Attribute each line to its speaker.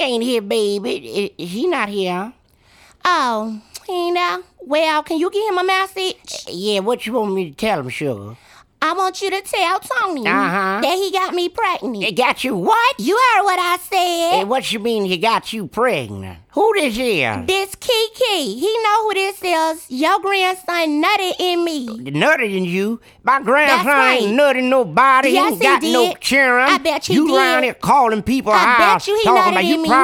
Speaker 1: ain't here, baby. He not here.
Speaker 2: Oh, he ain't there? Well, can you give him a message?
Speaker 1: Yeah, what you want me to tell him, sugar?
Speaker 2: I want you to tell Tony that he got me pregnant.
Speaker 1: He got you what?
Speaker 2: You heard what I said.
Speaker 1: Hey, what you mean he got you pregnant? Who this here?
Speaker 2: This Kiki. He know who this is. Your grandson nutted in me.
Speaker 1: Nutted in you? My grandson
Speaker 2: That's
Speaker 1: ain't
Speaker 2: right.
Speaker 1: nutting nobody.
Speaker 2: Yes,
Speaker 1: he ain't got
Speaker 2: he
Speaker 1: no
Speaker 2: did.
Speaker 1: children.
Speaker 2: I bet he
Speaker 1: you
Speaker 2: did.
Speaker 1: around here calling people
Speaker 2: I bet
Speaker 1: out
Speaker 2: you he
Speaker 1: talking
Speaker 2: nutted
Speaker 1: about
Speaker 2: in
Speaker 1: you
Speaker 2: me.